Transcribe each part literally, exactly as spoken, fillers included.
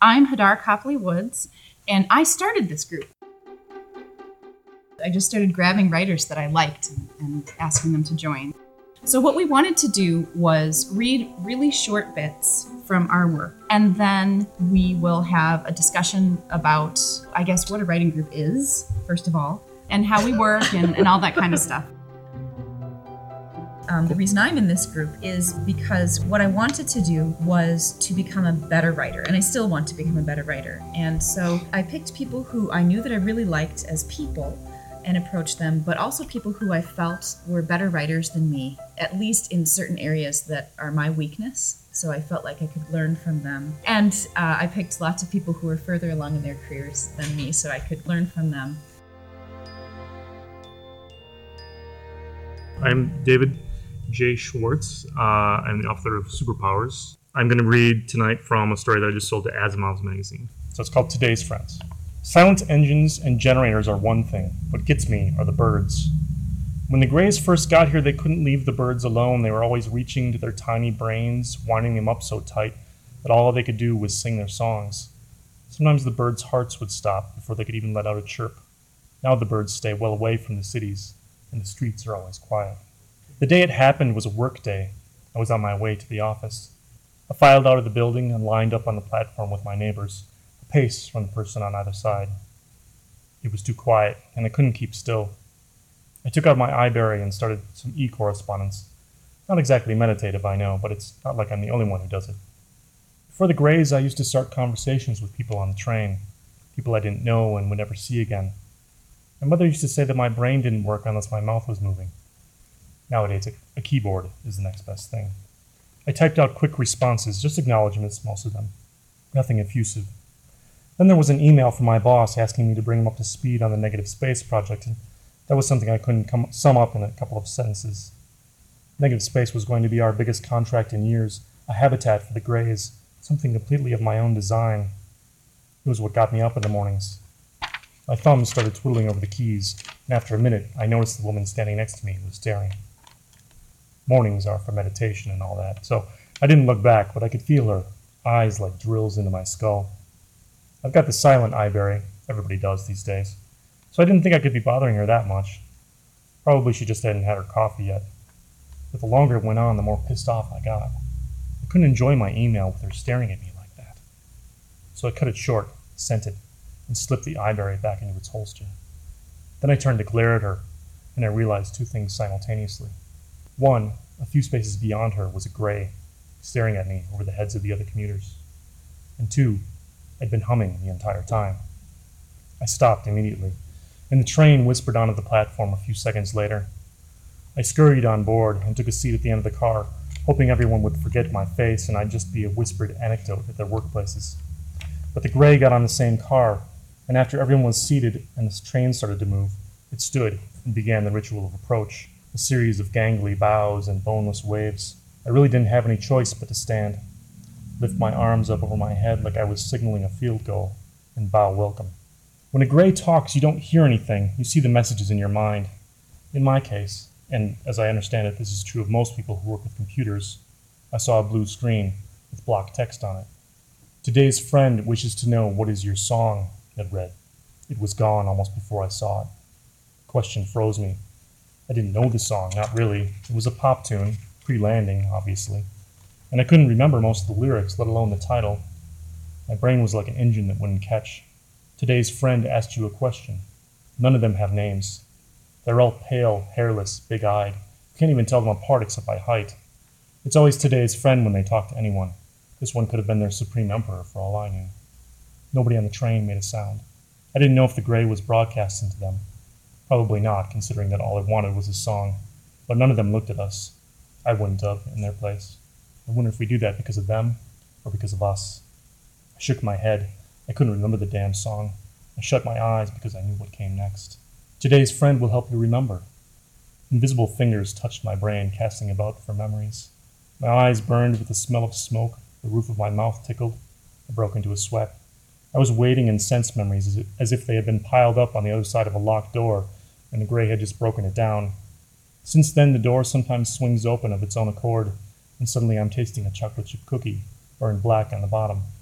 I'm Hadar Copley Woods, and I started this group. I just started grabbing writers that I liked and asking them to join. So what we wanted to do was read really short bits from our work, and then we will have a discussion about, I guess, what a writing group is, first of all, and how we work and, and all that kind of stuff. Um, the reason I'm in this group is because what I wanted to do was to become a better writer, and I still want to become a better writer. And so I picked people who I knew that I really liked as people and approached them, but also people who I felt were better writers than me, at least in certain areas that are my weakness. So I felt like I could learn from them. And uh, I picked lots of people who were further along in their careers than me, so I could learn from them. I'm David J. Schwartz. Uh, I'm the author of Superpowers. I'm going to read tonight from a story that I just sold to Asimov's magazine. So it's called Today's Friends. Silent engines and generators are one thing. What gets me are the birds. When the Greys first got here, they couldn't leave the birds alone. They were always reaching to their tiny brains, winding them up so tight that all they could do was sing their songs. Sometimes the birds' hearts would stop before they could even let out a chirp. Now the birds stay well away from the cities, and the streets are always quiet. The day it happened was a work day. I was on my way to the office. I filed out of the building and lined up on the platform with my neighbors, a pace from the person on either side. It was too quiet, and I couldn't keep still. I took out my iBerry and started some e-correspondence. Not exactly meditative, I know, but it's not like I'm the only one who does it. Before the Greys, I used to start conversations with people on the train, people I didn't know and would never see again. My mother used to say that my brain didn't work unless my mouth was moving. Nowadays, a, a keyboard is the next best thing. I typed out quick responses, just acknowledgments, most of them. Nothing effusive. Then there was an email from my boss asking me to bring him up to speed on the negative space project, and that was something I couldn't come, sum up in a couple of sentences. Negative space was going to be our biggest contract in years, a habitat for the Greys, something completely of my own design. It was what got me up in the mornings. My thumbs started twiddling over the keys, and after a minute, I noticed the woman standing next to me was staring. Mornings are for meditation and all that, so I didn't look back, but I could feel her eyes like drills into my skull. I've got the silent iBerry, everybody does these days, so I didn't think I could be bothering her that much. Probably she just hadn't had her coffee yet. But the longer it went on, the more pissed off I got. I couldn't enjoy my email with her staring at me like that. So I cut it short, sent it, and slipped the iBerry back into its holster. Then I turned to glare at her, and I realized two things simultaneously. One, a few spaces beyond her was a Grey, staring at me over the heads of the other commuters. And two, I'd been humming the entire time. I stopped immediately, and the train whispered onto the platform a few seconds later. I scurried on board and took a seat at the end of the car, hoping everyone would forget my face and I'd just be a whispered anecdote at their workplaces. But the Grey got on the same car, and after everyone was seated and the train started to move, it stood and began the ritual of approach, a series of gangly bows and boneless waves. I really didn't have any choice but to stand, lift my arms up over my head like I was signaling a field goal, and bow welcome. When a Grey talks, you don't hear anything, you see the messages in your mind. In my case, and as I understand it, this is true of most people who work with computers, I saw a blue screen with block text on it. Today's friend wishes to know what is your song, it read. It was gone almost before I saw it. The question froze me. I didn't know the song, not really. It was a pop tune, pre-landing, obviously. And I couldn't remember most of the lyrics, let alone the title. My brain was like an engine that wouldn't catch. Today's friend asked you a question. None of them have names. They're all pale, hairless, big-eyed. You can't even tell them apart except by height. It's always today's friend when they talk to anyone. This one could have been their supreme emperor, for all I knew. Nobody on the train made a sound. I didn't know if the Grey was broadcasting to them. Probably not, considering that all I wanted was a song. But none of them looked at us. I wouldn't have, in their place. I wonder if we do that because of them, or because of us. I shook my head. I couldn't remember the damn song. I shut my eyes because I knew what came next. Today's friend will help you remember. Invisible fingers touched my brain, casting about for memories. My eyes burned with the smell of smoke. The roof of my mouth tickled. I broke into a sweat. I was wading in sense memories as if, as if they had been piled up on the other side of a locked door, and the Grey had just broken it down. Since then, the door sometimes swings open of its own accord, and suddenly I'm tasting a chocolate chip cookie, burned black on the bottom.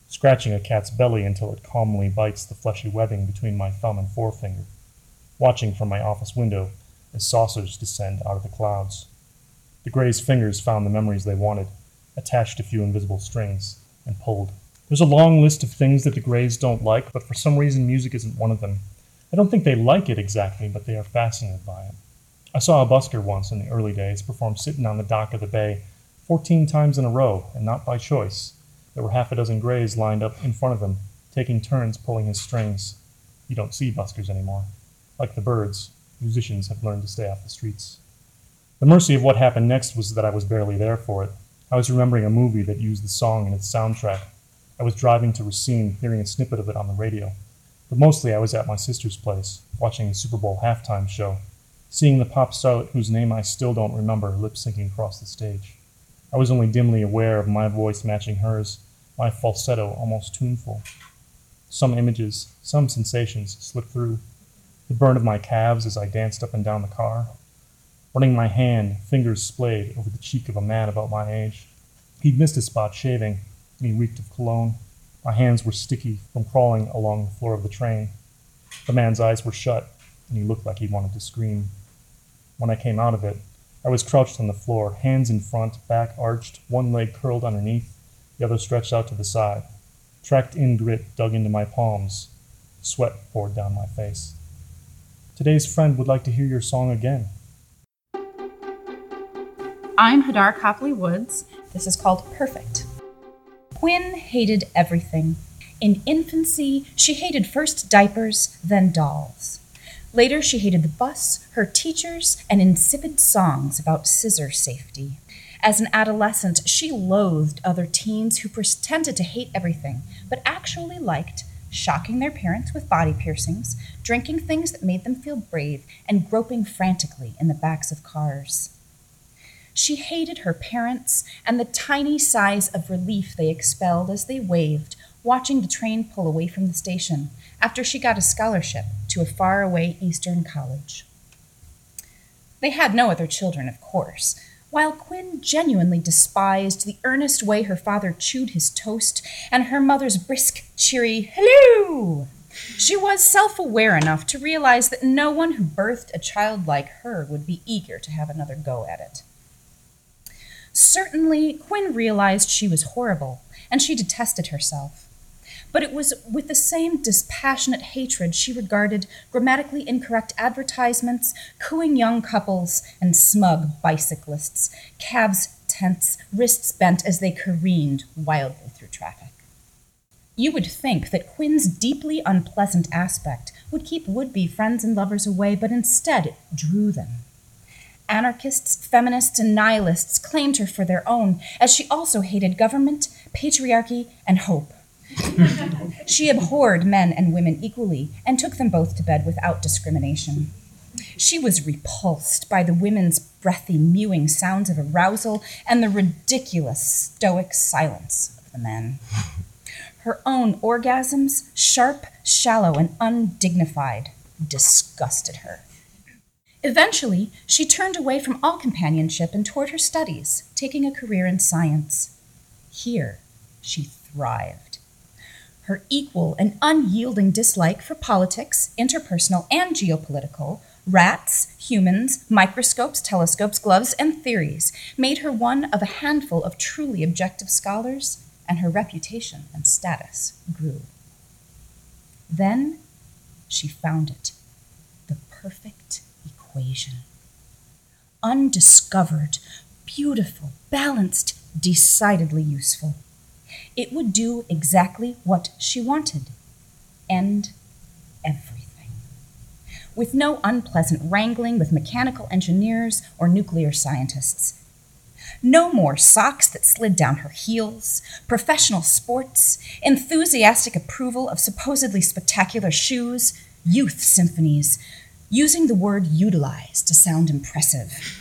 scratching a cat's belly until it calmly bites the fleshy webbing between my thumb and forefinger, watching from my office window as saucers descend out of the clouds. The Greys' fingers found the memories they wanted, attached a few invisible strings, and pulled. There's a long list of things that the Greys don't like, but for some reason music isn't one of them. I don't think they like it exactly, but they are fascinated by it. I saw a busker once in the early days perform sitting on the dock of the bay fourteen times in a row, and not by choice. There were half a dozen Greys lined up in front of him, taking turns pulling his strings. You don't see buskers anymore. Like the birds, musicians have learned to stay off the streets. The mercy of what happened next was that I was barely there for it. I was remembering a movie that used the song in its soundtrack. I was driving to Racine, hearing a snippet of it on the radio. But mostly I was at my sister's place, watching the Super Bowl halftime show, seeing the pop starlet whose name I still don't remember lip-syncing across the stage. I was only dimly aware of my voice matching hers, my falsetto almost tuneful. Some images, some sensations slipped through. The burn of my calves as I danced up and down the car. Running my hand, fingers splayed, over the cheek of a man about my age. He'd missed a spot shaving, and he reeked of cologne. My hands were sticky from crawling along the floor of the train. The man's eyes were shut, and he looked like he wanted to scream. When I came out of it, I was crouched on the floor, hands in front, back arched, one leg curled underneath, the other stretched out to the side. Tracked-in grit dug into my palms. Sweat poured down my face. Today's friend would like to hear your song again. I'm Hadar Copley Woods. This is called Perfect. Quinn hated everything. In infancy, she hated first diapers, then dolls. Later, she hated the bus, her teachers, and insipid songs about scissor safety. As an adolescent, she loathed other teens who pretended to hate everything, but actually liked shocking their parents with body piercings, drinking things that made them feel brave, and groping frantically in the backs of cars. She hated her parents and the tiny sighs of relief they expelled as they waved, watching the train pull away from the station after she got a scholarship to a faraway Eastern college. They had no other children, of course. While Quinn genuinely despised the earnest way her father chewed his toast and her mother's brisk, cheery, "Hello!" she was self-aware enough to realize that no one who birthed a child like her would be eager to have another go at it. Certainly, Quinn realized she was horrible, and she detested herself. But it was with the same dispassionate hatred she regarded grammatically incorrect advertisements, cooing young couples, and smug bicyclists, calves tense, wrists bent as they careened wildly through traffic. You would think that Quinn's deeply unpleasant aspect would keep would-be friends and lovers away, but instead it drew them. Anarchists, feminists, and nihilists claimed her for their own, as she also hated government, patriarchy, and hope. She abhorred men and women equally and took them both to bed without discrimination. She was repulsed by the women's breathy, mewing sounds of arousal and the ridiculous, stoic silence of the men. Her own orgasms, sharp, shallow, and undignified, disgusted her. Eventually, she turned away from all companionship and toward her studies, taking a career in science. Here, she thrived. Her equal and unyielding dislike for politics, interpersonal and geopolitical, rats, humans, microscopes, telescopes, gloves, and theories made her one of a handful of truly objective scholars, and her reputation and status grew. Then she found it, the perfect equation. Undiscovered, beautiful, balanced, decidedly useful. It would do exactly what she wanted. End everything. With no unpleasant wrangling with mechanical engineers or nuclear scientists. No more socks that slid down her heels, professional sports, enthusiastic approval of supposedly spectacular shoes, youth symphonies, using the word utilize to sound impressive.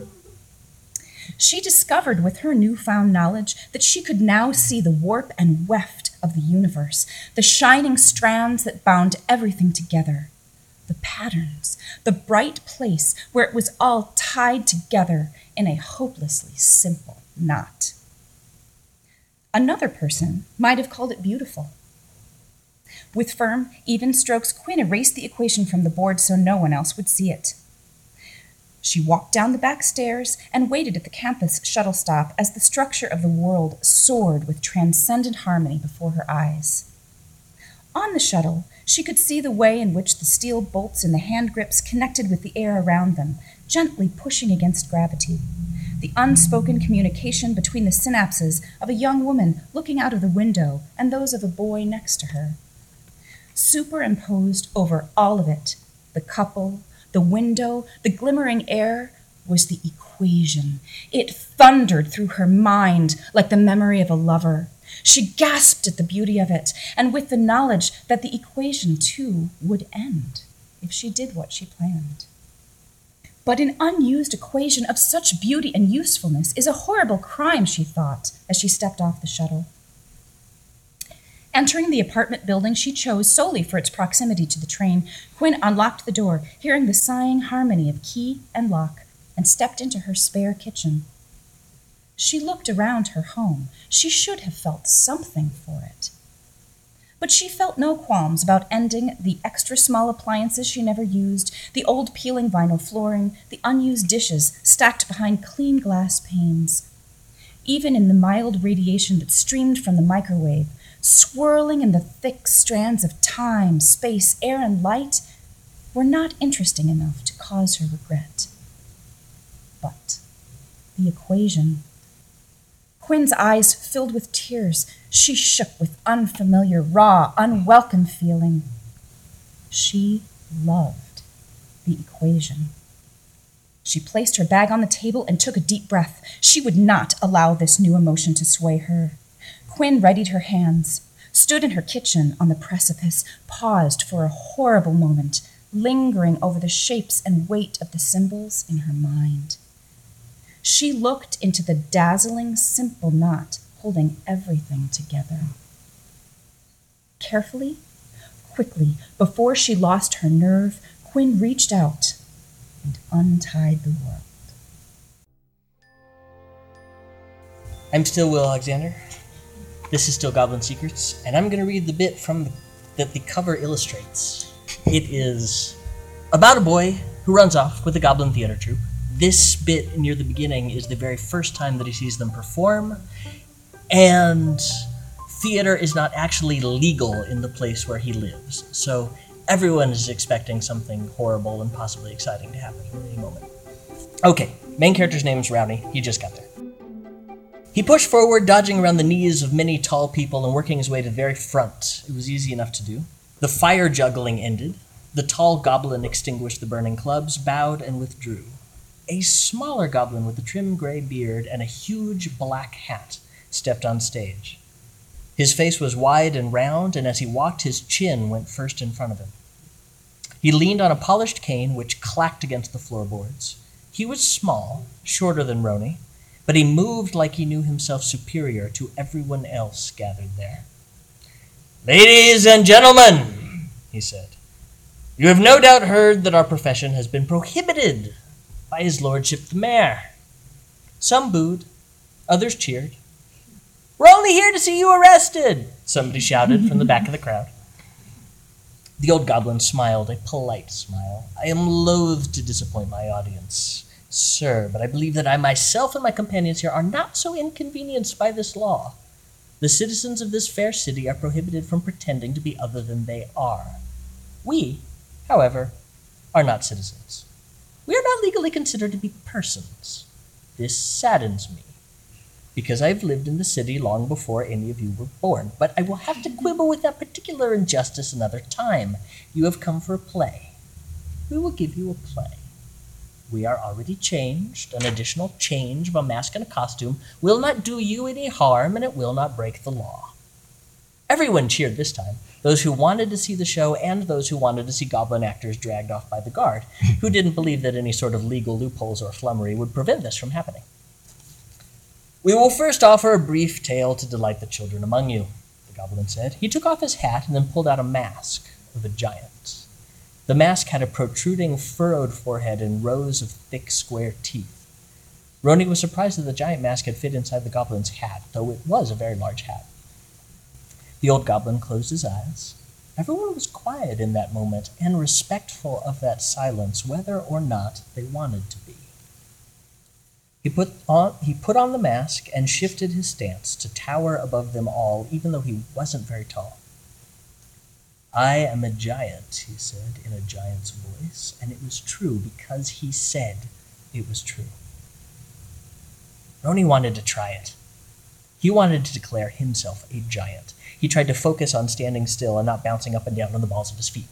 She discovered with her newfound knowledge that she could now see the warp and weft of the universe, the shining strands that bound everything together, the patterns, the bright place where it was all tied together in a hopelessly simple knot. Another person might have called it beautiful. With firm, even strokes, Quinn erased the equation from the board so no one else would see it. She walked down the back stairs and waited at the campus shuttle stop as the structure of the world soared with transcendent harmony before her eyes. On the shuttle, she could see the way in which the steel bolts in the hand grips connected with the air around them, gently pushing against gravity. The unspoken communication between the synapses of a young woman looking out of the window and those of a boy next to her. Superimposed over all of it, the couple, the window, the glimmering air, was the equation. It thundered through her mind like the memory of a lover. She gasped at the beauty of it, and with the knowledge that the equation, too, would end if she did what she planned. But an unused equation of such beauty and usefulness is a horrible crime, she thought, as she stepped off the shuttle. Entering the apartment building she chose solely for its proximity to the train, Quinn unlocked the door, hearing the sighing harmony of key and lock, and stepped into her spare kitchen. She looked around her home. She should have felt something for it. But she felt no qualms about ending the extra small appliances she never used, the old peeling vinyl flooring, the unused dishes stacked behind clean glass panes. Even in the mild radiation that streamed from the microwave, swirling in the thick strands of time, space, air, and light, were not interesting enough to cause her regret. But the equation. Quinn's eyes filled with tears. She shook with unfamiliar, raw, unwelcome feeling. She loved the equation. She placed her bag on the table and took a deep breath. She would not allow this new emotion to sway her. Quinn readied her hands, stood in her kitchen on the precipice, paused for a horrible moment, lingering over the shapes and weight of the symbols in her mind. She looked into the dazzling, simple knot holding everything together. Carefully, quickly, before she lost her nerve, Quinn reached out and untied the world. I'm still Will Alexander. This is still Goblin Secrets, and I'm going to read the bit from the, that the cover illustrates. It is about a boy who runs off with a goblin theater troupe. This bit near the beginning is the very first time that he sees them perform, and theater is not actually legal in the place where he lives, so everyone is expecting something horrible and possibly exciting to happen at any moment. Okay, main character's name is Rowdy. He just got there. He pushed forward, dodging around the knees of many tall people and working his way to the very front. It was easy enough to do. The fire juggling ended. The tall goblin extinguished the burning clubs, bowed, and withdrew. A smaller goblin with a trim gray beard and a huge black hat stepped on stage. His face was wide and round, and as he walked, his chin went first in front of him. He leaned on a polished cane which clacked against the floorboards. He was small, shorter than Roni, but he moved like he knew himself superior to everyone else gathered there. "Ladies and gentlemen," he said, "you have no doubt heard that our profession has been prohibited by his lordship the mayor." Some booed, others cheered. "We're only here to see you arrested," somebody shouted from the back of the crowd. The old goblin smiled, a polite smile. "I am loath to disappoint my audience, sir, but I believe that I myself and my companions here are not so inconvenienced by this law. The citizens of this fair city are prohibited from pretending to be other than they are. We, however, are not citizens. We are not legally considered to be persons. This saddens me, because I've lived in the city long before any of you were born, but I will have to quibble with that particular injustice another time. You have come for a play. We will give you a play. We are already changed. An additional change of a mask and a costume will not do you any harm, and it will not break the law." Everyone cheered this time, those who wanted to see the show and those who wanted to see goblin actors dragged off by the guard, who didn't believe that any sort of legal loopholes or flummery would prevent this from happening. "We will first offer a brief tale to delight the children among you," the goblin said. He took off his hat and then pulled out a mask of a giant. The mask had a protruding, furrowed forehead and rows of thick, square teeth. Roni was surprised that the giant mask had fit inside the goblin's hat, though it was a very large hat. The old goblin closed his eyes. Everyone was quiet in that moment and respectful of that silence, whether or not they wanted to be. He put on, he put on the mask and shifted his stance to tower above them all, even though he wasn't very tall. "I am a giant," he said in a giant's voice, and it was true because he said it was true. Roni wanted to try it. He wanted to declare himself a giant. He tried to focus on standing still and not bouncing up and down on the balls of his feet.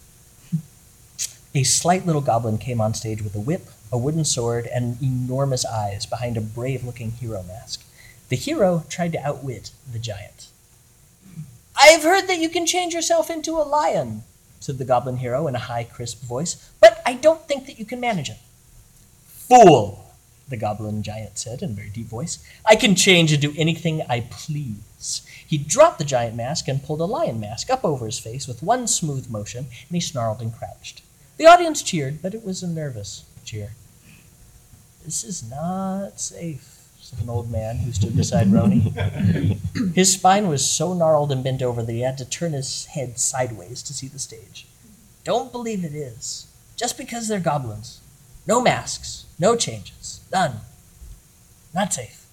A slight little goblin came on stage with a whip, a wooden sword, and enormous eyes behind a brave-looking hero mask. The hero tried to outwit the giant. "I've heard that you can change yourself into a lion," said the goblin hero in a high, crisp voice, "but I don't think that you can manage it." "Fool," the goblin giant said in a very deep voice. "I can change and do anything I please." He dropped the giant mask and pulled a lion mask up over his face with one smooth motion, and he snarled and crouched. The audience cheered, but it was a nervous cheer. "This is not safe," said an old man who stood beside Roni. His spine was so gnarled and bent over that he had to turn his head sideways to see the stage. "Don't believe it is. Just because they're goblins. No masks, no changes, none. Not safe."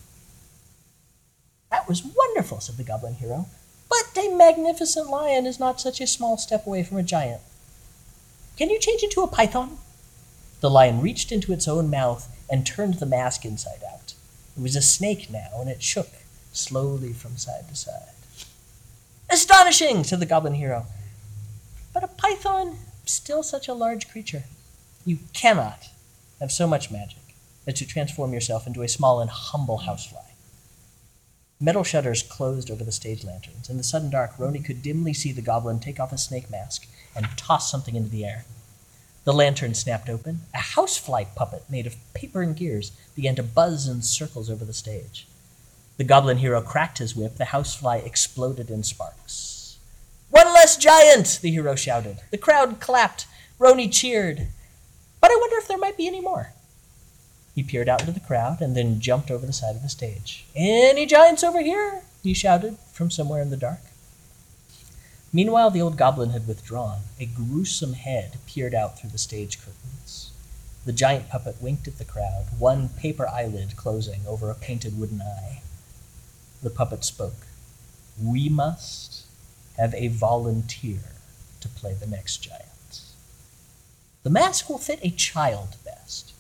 "That was wonderful," said the goblin hero. "But a magnificent lion is not such a small step away from a giant. Can you change into a python?" The lion reached into its own mouth and turned the mask inside out. It was a snake now, and it shook slowly from side to side. "Astonishing," said the goblin hero. "But a python, still such a large creature. You cannot have so much magic as to transform yourself into a small and humble housefly." Metal shutters closed over the stage lanterns. In the sudden dark, Roni could dimly see the goblin take off a snake mask and toss something into the air. The lantern snapped open. A housefly puppet made of paper and gears began to buzz in circles over the stage. The goblin hero cracked his whip. The housefly exploded in sparks. "One less giant!" the hero shouted. The crowd clapped. Roni cheered. "But I wonder if there might be any more." He peered out into the crowd and then jumped over the side of the stage. "Any giants over here?" he shouted from somewhere in the dark. Meanwhile, the old goblin had withdrawn. A gruesome head peered out through the stage curtains. The giant puppet winked at the crowd, one paper eyelid closing over a painted wooden eye. The puppet spoke. "We must have a volunteer to play the next giant. The mask will fit a child best."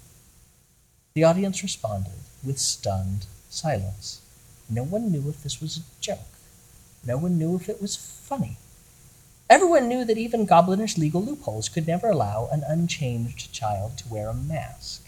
The audience responded with stunned silence. No one knew if this was a joke. No one knew if it was funny. Everyone knew that even goblinish legal loopholes could never allow an unchanged child to wear a mask.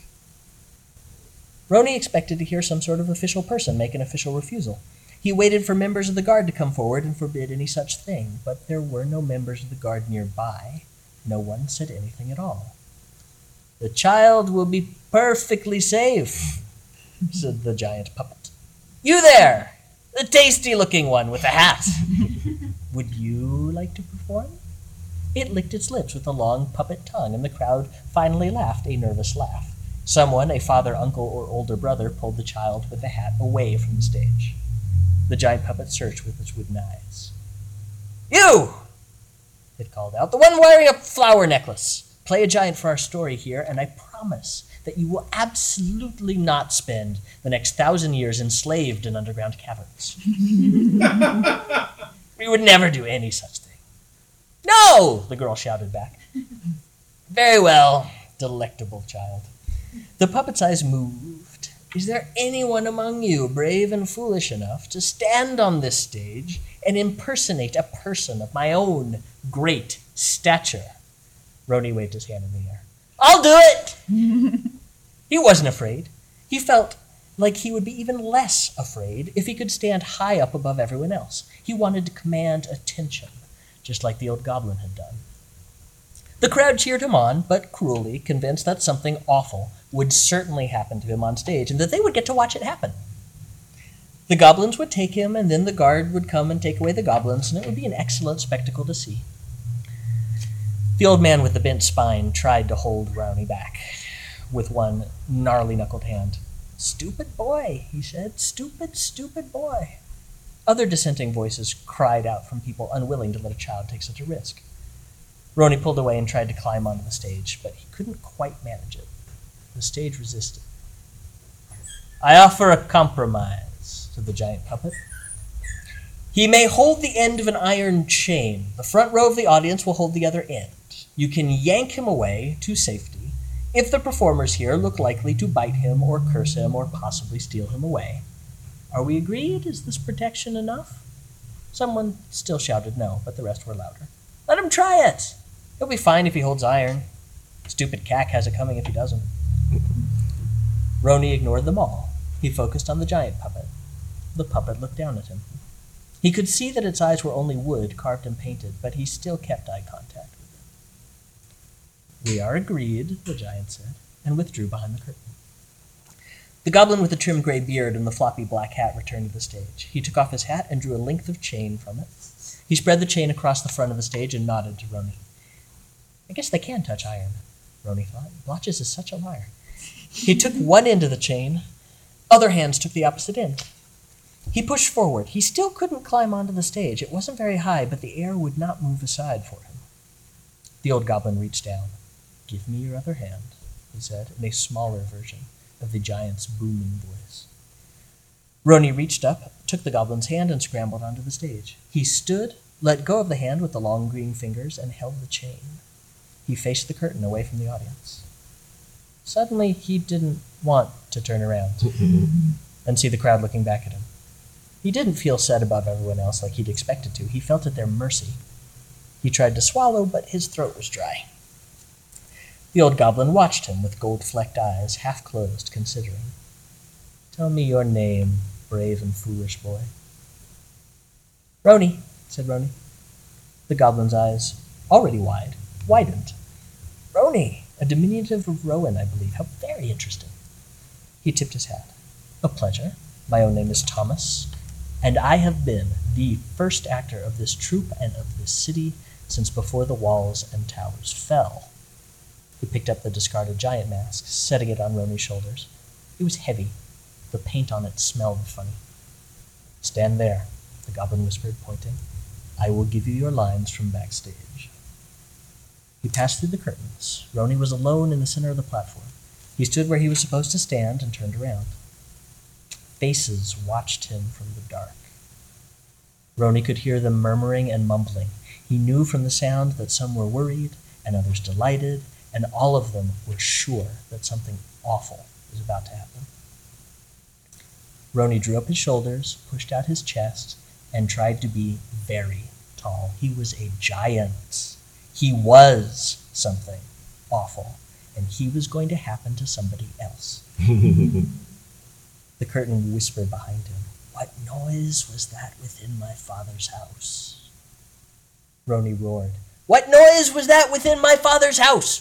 Roni expected to hear some sort of official person make an official refusal. He waited for members of the guard to come forward and forbid any such thing, but there were no members of the guard nearby. No one said anything at all. "The child will be perfectly safe," said the giant puppet. "You there, the tasty-looking one with the hat. Would you like to perform?" It licked its lips with a long puppet tongue, and the crowd finally laughed a nervous laugh. Someone, a father, uncle, or older brother, pulled the child with the hat away from the stage. The giant puppet searched with its wooden eyes. "You!" it called out. "The one wearing a flower necklace. Play a giant for our story here, and I promise that you will absolutely not spend the next thousand years enslaved in underground caverns." "We would never do any such thing." "No!" the girl shouted back. "Very well, delectable child." The puppet's eyes moved. "Is there anyone among you brave and foolish enough to stand on this stage and impersonate a person of my own great stature?" Roni waved his hand in the air. "I'll do it!" He wasn't afraid. He felt like he would be even less afraid if he could stand high up above everyone else. He wanted to command attention, just like the old goblin had done. The crowd cheered him on, but cruelly, convinced that something awful would certainly happen to him on stage, and that they would get to watch it happen. The goblins would take him, and then the guard would come and take away the goblins, and it would be an excellent spectacle to see. The old man with the bent spine tried to hold Roni back with one gnarly-knuckled hand. "Stupid boy," he said. "Stupid, stupid boy." Other dissenting voices cried out from people unwilling to let a child take such a risk. Roni pulled away and tried to climb onto the stage, but he couldn't quite manage it. The stage resisted. "I offer a compromise," said the giant puppet. "He may hold the end of an iron chain. The front row of the audience will hold the other end. You can yank him away to safety if the performers here look likely to bite him or curse him or possibly steal him away. Are we agreed? Is this protection enough?" Someone still shouted no, but the rest were louder. "Let him try it. He'll be fine if he holds iron. Stupid Cack has it coming if he doesn't." Roni ignored them all. He focused on the giant puppet. The puppet looked down at him. He could see that its eyes were only wood, carved and painted, but he still kept eye contact with it. "We are agreed," the giant said, and withdrew behind the curtain. The goblin with the trim gray beard and the floppy black hat returned to the stage. He took off his hat and drew a length of chain from it. He spread the chain across the front of the stage and nodded to Roni. "I guess they can touch iron," Roni thought. "Blotches is such a liar." He took one end of the chain. Other hands took the opposite end. He pushed forward. He still couldn't climb onto the stage. It wasn't very high, but the air would not move aside for him. The old goblin reached down. "Give me your other hand," he said, in a smaller version of the giant's booming voice. Roni reached up, took the goblin's hand, and scrambled onto the stage. He stood, let go of the hand with the long green fingers, and held the chain. He faced the curtain away from the audience. Suddenly, he didn't want to turn around and see the crowd looking back at him. He didn't feel set above everyone else like he'd expected to. He felt at their mercy. He tried to swallow, but his throat was dry. The old goblin watched him with gold-flecked eyes, half-closed, considering. "Tell me your name, brave and foolish boy." "Roni," said Roni. The goblin's eyes, already wide, widened. "Roni, a diminutive of Rowan, I believe. How very interesting." He tipped his hat. "A pleasure. My own name is Thomas, and I have been the first actor of this troupe and of this city since before the walls and towers fell." He picked up the discarded giant mask, setting it on Roni's shoulders. It was heavy. The paint on it smelled funny. "Stand there," the goblin whispered, pointing. "I will give you your lines from backstage." He passed through the curtains. Roni was alone in the center of the platform. He stood where he was supposed to stand and turned around. Faces watched him from the dark. Roni could hear them murmuring and mumbling. He knew from the sound that some were worried and others delighted, and all of them were sure that something awful was about to happen. Roni drew up his shoulders, pushed out his chest, and tried to be very tall. He was a giant. He was something awful, and he was going to happen to somebody else. The curtain whispered behind him. "What noise was that within my father's house?" Roni roared. "What noise was that within my father's house?"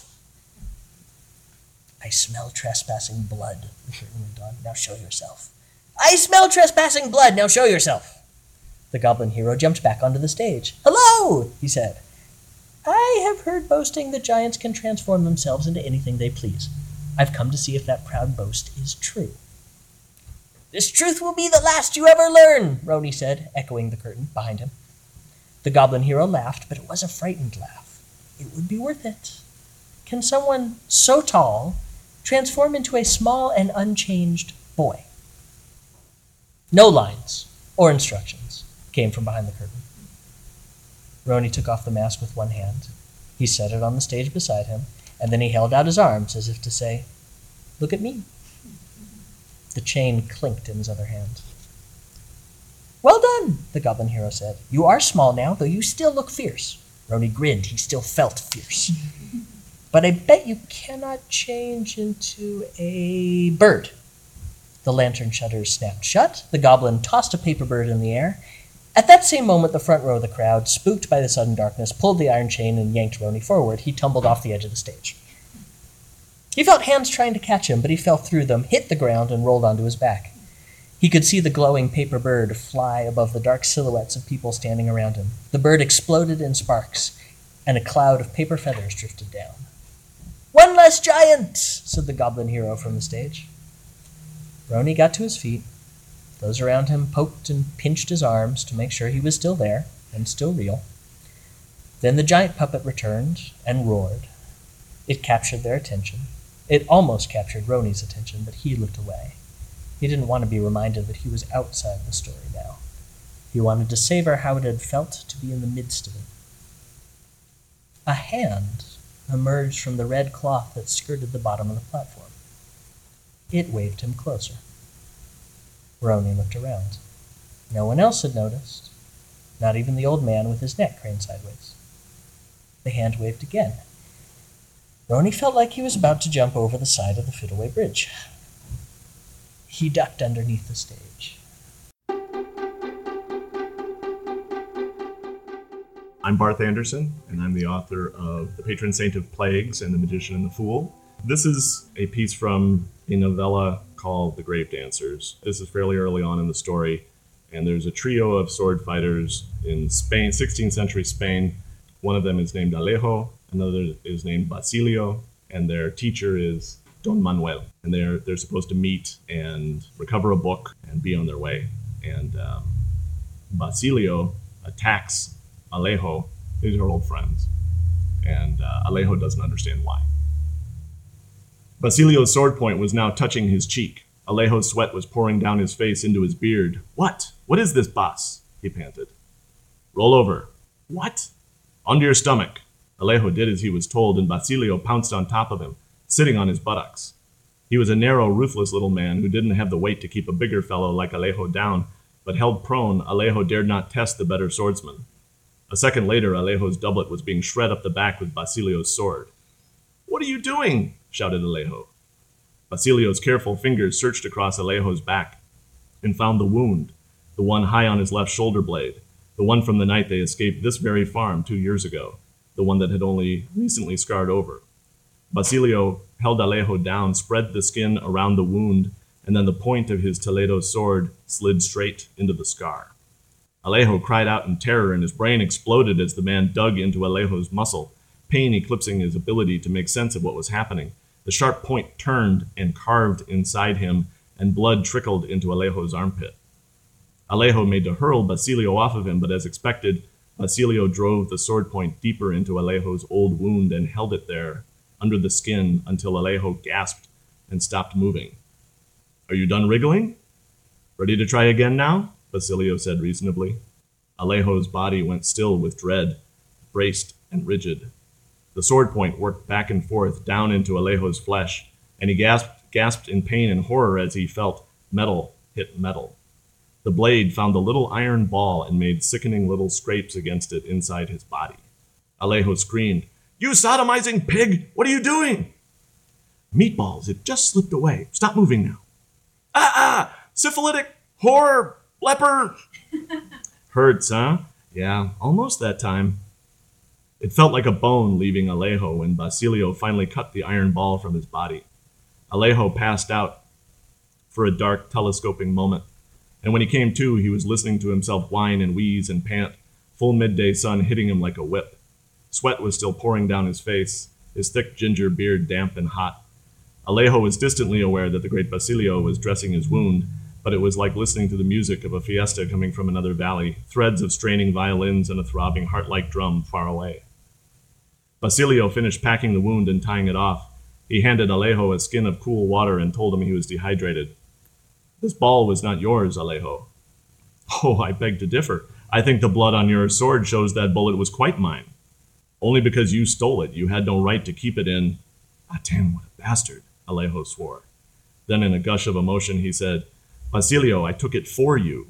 "I smell trespassing blood," the curtain went on. "Now show yourself." "I smell trespassing blood. Now show yourself." The goblin hero jumped back onto the stage. "Hello," he said. "I have heard boasting that giants can transform themselves into anything they please. I've come to see if that proud boast is true." "This truth will be the last you ever learn," Roni said, echoing the curtain behind him. The goblin hero laughed, but it was a frightened laugh. It would be worth it. Can someone so tall transform into a small and unchanged boy? No lines or instructions came from behind the curtain. Roni took off the mask with one hand. He set it on the stage beside him, and then he held out his arms as if to say, "Look at me." The chain clinked in his other hand. "Well done," the goblin hero said. "You are small now, though you still look fierce." Roni grinned. He still felt fierce. "But I bet you cannot change into a bird." The lantern shutters snapped shut. The goblin tossed a paper bird in the air. At that same moment, the front row of the crowd, spooked by the sudden darkness, pulled the iron chain and yanked Roni forward. He tumbled off the edge of the stage. He felt hands trying to catch him, but he fell through them, hit the ground, and rolled onto his back. He could see the glowing paper bird fly above the dark silhouettes of people standing around him. The bird exploded in sparks, and a cloud of paper feathers drifted down. "One less giant," said the goblin hero from the stage. Roni got to his feet. Those around him poked and pinched his arms to make sure he was still there and still real. Then the giant puppet returned and roared. It captured their attention. It almost captured Roni's attention, but he looked away. He didn't want to be reminded that he was outside the story now. He wanted to savor how it had felt to be in the midst of it. A hand emerged from the red cloth that skirted the bottom of the platform. It waved him closer. Roni looked around. No one else had noticed, not even the old man with his neck craned sideways. The hand waved again. Roni felt like he was about to jump over the side of the Fiddleway Bridge. He ducked underneath the stage. I'm Barth Anderson, and I'm the author of The Patron Saint of Plagues and The Magician and the Fool. This is a piece from a novella called The Grave Dancers. This is fairly early on in the story, and there's a trio of sword fighters in Spain, sixteenth century Spain. One of them is named Alejo, another is named Basilio, and their teacher is Don Manuel. And they're they're supposed to meet and recover a book and be on their way. And um, Basilio attacks Alejo. These are old friends. And uh, Alejo doesn't understand why. Basilio's sword point was now touching his cheek. Alejo's sweat was pouring down his face into his beard. What? What is this, boss? He panted. Roll over. What? Onto your stomach. Alejo did as he was told, and Basilio pounced on top of him, sitting on his buttocks. He was a narrow, ruthless little man who didn't have the weight to keep a bigger fellow like Alejo down, but held prone, Alejo dared not test the better swordsman. A second later, Alejo's doublet was being shred up the back with Basilio's sword. What are you doing? Shouted Alejo. Basilio's careful fingers searched across Alejo's back and found the wound, the one high on his left shoulder blade, the one from the night they escaped this very farm two years ago, the one that had only recently scarred over. Basilio held Alejo down, spread the skin around the wound, and then the point of his Toledo sword slid straight into the scar. Alejo cried out in terror, and his brain exploded as the man dug into Alejo's muscle, pain eclipsing his ability to make sense of what was happening. The sharp point turned and carved inside him, and blood trickled into Alejo's armpit. Alejo made to hurl Basilio off of him, but as expected, Basilio drove the sword point deeper into Alejo's old wound and held it there, under the skin, until Alejo gasped and stopped moving. Are you done wriggling? Ready to try again now? Basilio said reasonably. Alejo's body went still with dread, braced and rigid. The sword point worked back and forth down into Alejo's flesh, and he gasped, gasped in pain and horror as he felt metal hit metal. The blade found the little iron ball and made sickening little scrapes against it inside his body. Alejo screamed, You sodomizing pig! What are you doing? Meatballs, it just slipped away. Stop moving now. Ah, ah! Syphilitic! Horror! Leper! Hurts, huh? Yeah, almost that time. It felt like a bone leaving Alejo when Basilio finally cut the iron ball from his body. Alejo passed out for a dark, telescoping moment, and when he came to, he was listening to himself whine and wheeze and pant, full midday sun hitting him like a whip. Sweat was still pouring down his face, his thick ginger beard damp and hot. Alejo was distantly aware that the great Basilio was dressing his wound, but it was like listening to the music of a fiesta coming from another valley, threads of straining violins and a throbbing heart-like drum far away. Basilio finished packing the wound and tying it off. He handed Alejo a skin of cool water and told him he was dehydrated. This ball was not yours, Alejo. Oh, I beg to differ. I think the blood on your sword shows that bullet was quite mine. Only because you stole it, you had no right to keep it in... Ah, damn, what a bastard, Alejo swore. Then in a gush of emotion he said, Basilio, I took it for you.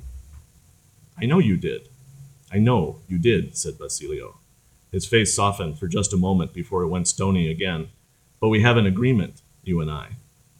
I know you did. I know you did, said Basilio. His face softened for just a moment before it went stony again. But we have an agreement, you and I.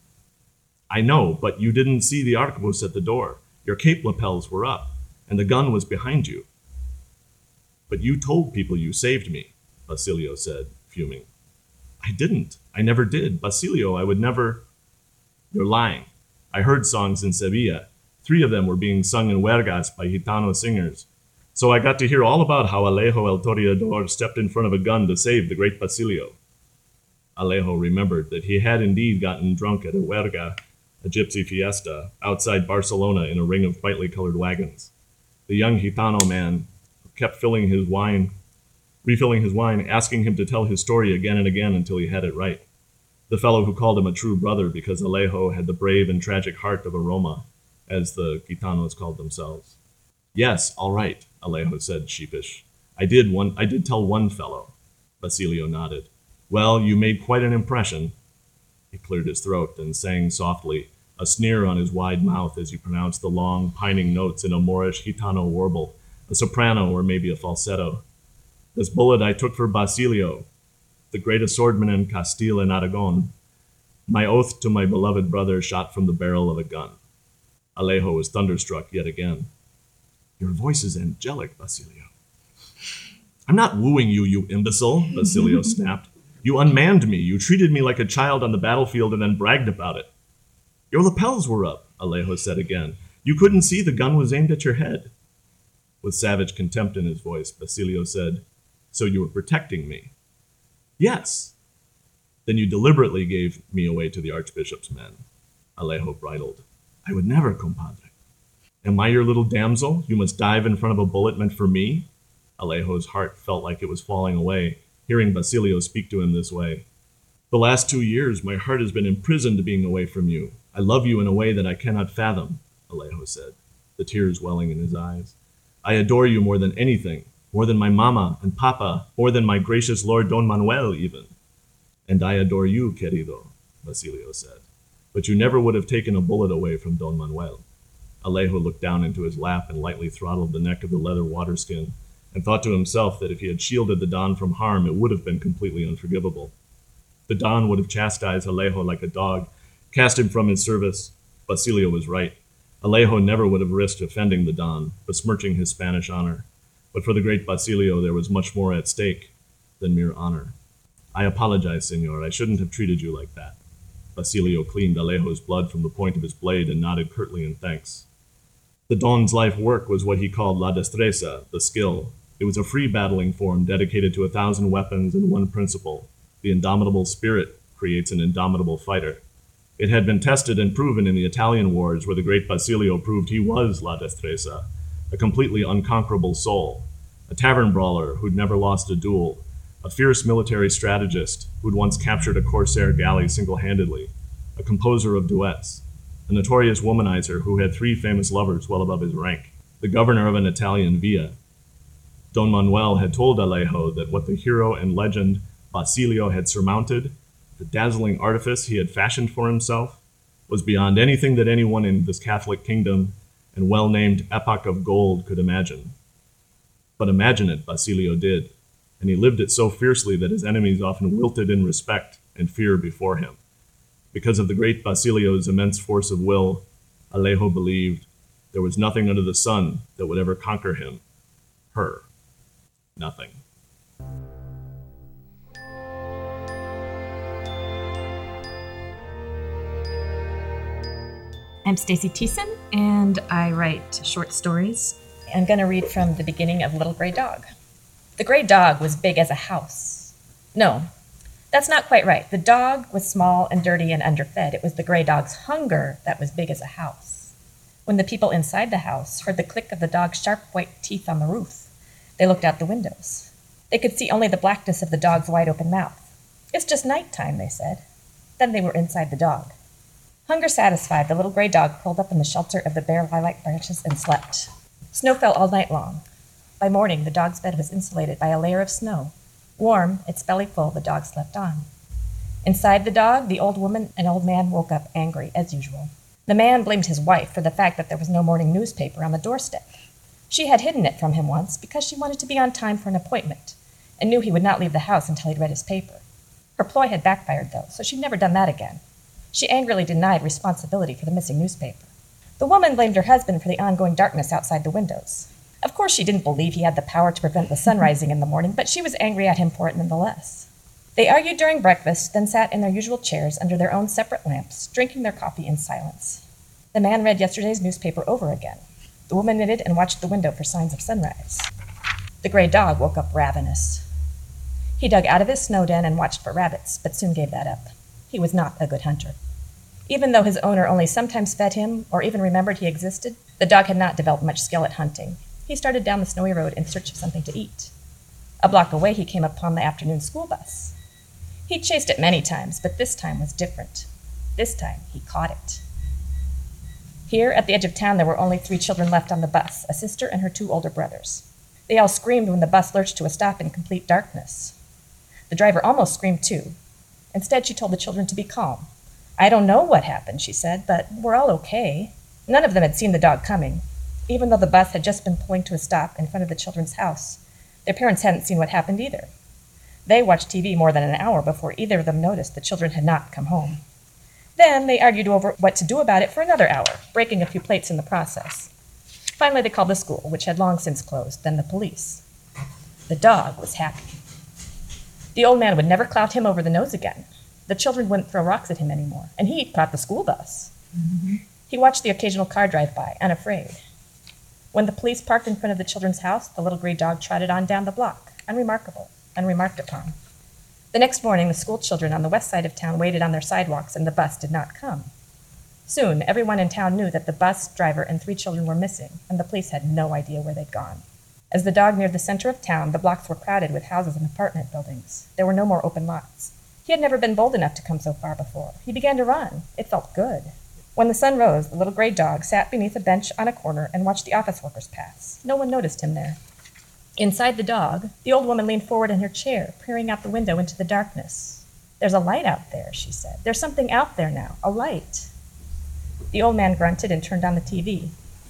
I know, but you didn't see the arquebus at the door. Your cape lapels were up, and the gun was behind you. But you told people you saved me, Basilio said, fuming. I didn't. I never did. Basilio, I would never... You're lying. I heard songs in Sevilla. Three of them were being sung in huergas by Gitano singers. So I got to hear all about how Alejo el Toreador stepped in front of a gun to save the great Basilio. Alejo remembered that he had indeed gotten drunk at a huerga a gypsy fiesta, outside Barcelona in a ring of brightly colored wagons. The young Gitano man kept filling his wine, refilling his wine, asking him to tell his story again and again until he had it right. The fellow who called him a true brother because Alejo had the brave and tragic heart of a Roma, as the Gitanos called themselves. Yes, all right, Alejo said, sheepish. I did one. I did tell one fellow. Basilio nodded. Well, you made quite an impression. He cleared his throat and sang softly, a sneer on his wide mouth as he pronounced the long, pining notes in a Moorish Gitano warble, a soprano or maybe a falsetto. This bullet I took for Basilio, the greatest swordman in Castile and Aragon. My oath to my beloved brother shot from the barrel of a gun. Alejo was thunderstruck yet again. Your voice is angelic, Basilio. I'm not wooing you, you imbecile, Basilio snapped. You unmanned me. You treated me like a child on the battlefield and then bragged about it. Your lapels were up, Alejo said again. You couldn't see the gun was aimed at your head. With savage contempt in his voice, Basilio said, So you were protecting me? Yes. Then you deliberately gave me away to the archbishop's men. Alejo bridled. I would never, compadre. Am I your little damsel? You must dive in front of a bullet meant for me? Alejo's heart felt like it was falling away, hearing Basilio speak to him this way. The last two years, my heart has been imprisoned being away from you. I love you in a way that I cannot fathom, Alejo said, the tears welling in his eyes. I adore you more than anything, more than my mama and papa, more than my gracious Lord Don Manuel even. And I adore you, querido, Basilio said. But you never would have taken a bullet away from Don Manuel. Alejo looked down into his lap and lightly throttled the neck of the leather waterskin, and thought to himself that if he had shielded the Don from harm, it would have been completely unforgivable. The Don would have chastised Alejo like a dog, cast him from his service. Basilio was right. Alejo never would have risked offending the Don, besmirching his Spanish honor. But for the great Basilio, there was much more at stake than mere honor. I apologize, senor. I shouldn't have treated you like that. Basilio cleaned Alejo's blood from the point of his blade and nodded curtly in thanks. The Don's life work was what he called la destreza, the skill. It was a free battling form dedicated to a thousand weapons and one principle. The indomitable spirit creates an indomitable fighter. It had been tested and proven in the Italian wars where the great Basilio proved he was la destreza, a completely unconquerable soul, a tavern brawler who'd never lost a duel, a fierce military strategist who'd once captured a corsair galley single-handedly, a composer of duets, a notorious womanizer who had three famous lovers well above his rank, the governor of an Italian villa. Don Manuel had told Alejo that what the hero and legend Basilio had surmounted, the dazzling artifice he had fashioned for himself, was beyond anything that anyone in this Catholic kingdom and well-named epoch of gold could imagine. But imagine it, Basilio did, and he lived it so fiercely that his enemies often wilted in respect and fear before him. Because of the great Basilio's immense force of will, Alejo believed there was nothing under the sun that would ever conquer him. Her. Nothing. I'm Stacy Thiessen, and I write short stories. I'm going to read from the beginning of Little Gray Dog. The gray dog was big as a house. No, that's not quite right. The dog was small and dirty and underfed. It was the gray dog's hunger that was big as a house. When the people inside the house heard the click of the dog's sharp white teeth on the roof, they looked out the windows. They could see only the blackness of the dog's wide-open mouth. It's just nighttime, they said. Then they were inside the dog. Hunger satisfied, the little gray dog curled up in the shelter of the bare lilac branches and slept. Snow fell all night long. By morning, the dog's bed was insulated by a layer of snow. Warm, its belly full, the dog slept on. Inside the dog, the old woman and old man woke up angry, as usual. The man blamed his wife for the fact that there was no morning newspaper on the doorstep. She had hidden it from him once because she wanted to be on time for an appointment and knew he would not leave the house until he'd read his paper. Her ploy had backfired, though, so she'd never done that again. She angrily denied responsibility for the missing newspaper. The woman blamed her husband for the ongoing darkness outside the windows. Of course, she didn't believe he had the power to prevent the sun rising in the morning, but she was angry at him for it nonetheless. They argued during breakfast, then sat in their usual chairs under their own separate lamps, drinking their coffee in silence. The man read yesterday's newspaper over again. The woman knitted and watched the window for signs of sunrise. The gray dog woke up ravenous. He dug out of his snow den and watched for rabbits, but soon gave that up. He was not a good hunter. Even though his owner only sometimes fed him or even remembered he existed, the dog had not developed much skill at hunting. He started down the snowy road in search of something to eat. A block away, he came upon the afternoon school bus. He'd chased it many times, but this time was different. This time, he caught it. Here, at the edge of town, there were only three children left on the bus, a sister and her two older brothers. They all screamed when the bus lurched to a stop in complete darkness. The driver almost screamed too. Instead, she told the children to be calm. "I don't know what happened," she said, "but we're all okay." None of them had seen the dog coming. Even though the bus had just been pulling to a stop in front of the children's house, their parents hadn't seen what happened either. They watched T V more than an hour before either of them noticed the children had not come home. Then they argued over what to do about it for another hour, breaking a few plates in the process. Finally, they called the school, which had long since closed, then the police. The dog was happy. The old man would never clout him over the nose again. The children wouldn't throw rocks at him anymore, and he caught the school bus. Mm-hmm. He watched the occasional car drive by, unafraid. When the police parked in front of the children's house, the little gray dog trotted on down the block, unremarkable, unremarked upon. The next morning, the school children on the west side of town waited on their sidewalks, and the bus did not come. Soon, everyone in town knew that the bus driver and three children were missing, and the police had no idea where they'd gone. As the dog neared the center of town, the blocks were crowded with houses and apartment buildings. There were no more open lots. He had never been bold enough to come so far before. He began to run. It felt good. When the sun rose, the little gray dog sat beneath a bench on a corner and watched the office workers pass. No one noticed him there. Inside the dog, the old woman leaned forward in her chair, peering out the window into the darkness. "There's a light out there," she said. "There's something out there now, a light." The old man grunted and turned on the T V.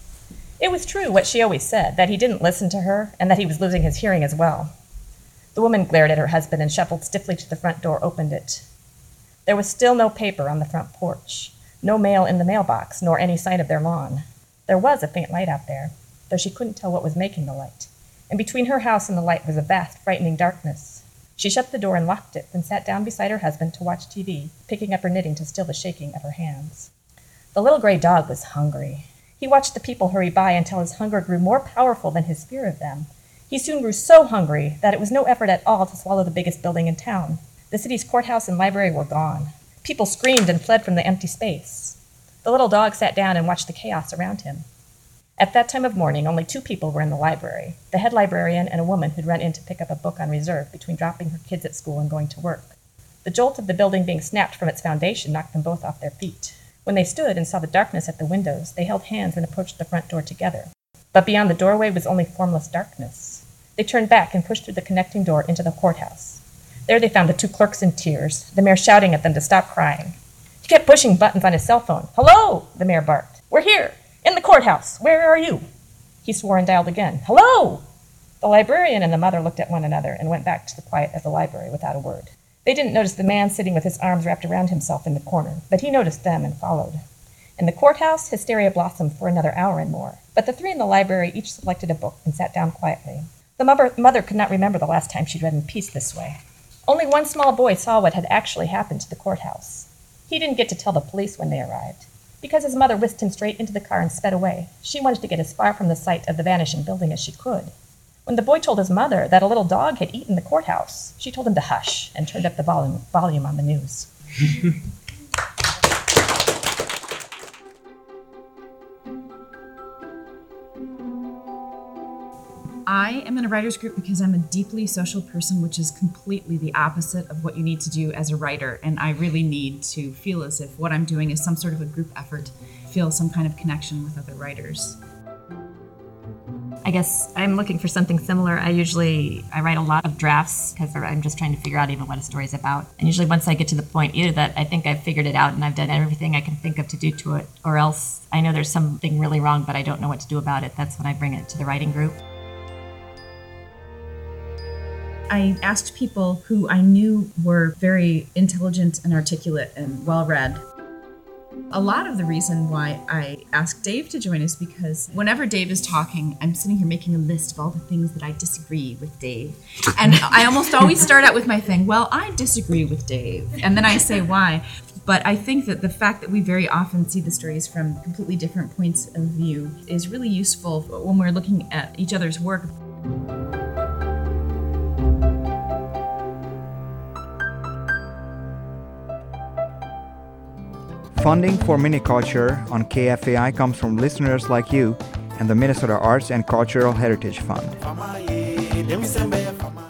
It was true what she always said, that he didn't listen to her and that he was losing his hearing as well. The woman glared at her husband and shuffled stiffly to the front door, opened it. There was still no paper on the front porch, no mail in the mailbox, nor any sign of their lawn. There was a faint light out there, though she couldn't tell what was making the light. And between her house and the light was a vast, frightening darkness. She shut the door and locked it, then sat down beside her husband to watch T V, picking up her knitting to still the shaking of her hands. The little gray dog was hungry. He watched the people hurry by until his hunger grew more powerful than his fear of them. He soon grew so hungry that it was no effort at all to swallow the biggest building in town. The city's courthouse and library were gone. People screamed and fled from the empty space. The little dog sat down and watched the chaos around him. At that time of morning, only two people were in the library, the head librarian and a woman who'd run in to pick up a book on reserve between dropping her kids at school and going to work. The jolt of the building being snapped from its foundation knocked them both off their feet. When they stood and saw the darkness at the windows, they held hands and approached the front door together. But beyond the doorway was only formless darkness. They turned back and pushed through the connecting door into the courthouse. There they found the two clerks in tears, the mayor shouting at them to stop crying. He kept pushing buttons on his cell phone. "Hello," the mayor barked. "We're here. In the courthouse. Where are you?" He swore and dialed again. "Hello!" The librarian and the mother looked at one another and went back to the quiet of the library without a word. They didn't notice the man sitting with his arms wrapped around himself in the corner, but he noticed them and followed. In the courthouse, hysteria blossomed for another hour and more, but the three in the library each selected a book and sat down quietly. The mother, mother could not remember the last time she'd read in peace this way. Only one small boy saw what had actually happened to the courthouse. He didn't get to tell the police when they arrived. Because his mother whisked him straight into the car and sped away, she wanted to get as far from the sight of the vanishing building as she could. When the boy told his mother that a little dog had eaten the courthouse, she told him to hush and turned up the volume, volume on the news. I am in a writer's group because I'm a deeply social person, which is completely the opposite of what you need to do as a writer. And I really need to feel as if what I'm doing is some sort of a group effort, feel some kind of connection with other writers. I guess I'm looking for something similar. I usually, I write a lot of drafts because I'm just trying to figure out even what a story's about. And usually once I get to the point either that I think I've figured it out and I've done everything I can think of to do to it, or else I know there's something really wrong, but I don't know what to do about it, that's when I bring it to the writing group. I asked people who I knew were very intelligent and articulate and well-read. A lot of the reason why I asked Dave to join is because whenever Dave is talking, I'm sitting here making a list of all the things that I disagree with Dave. And I almost always start out with my thing, well, I disagree with Dave. And then I say why. But I think that the fact that we very often see the stories from completely different points of view is really useful when we're looking at each other's work. Funding for Miniculture on K F A I comes from listeners like you and the Minnesota Arts and Cultural Heritage Fund.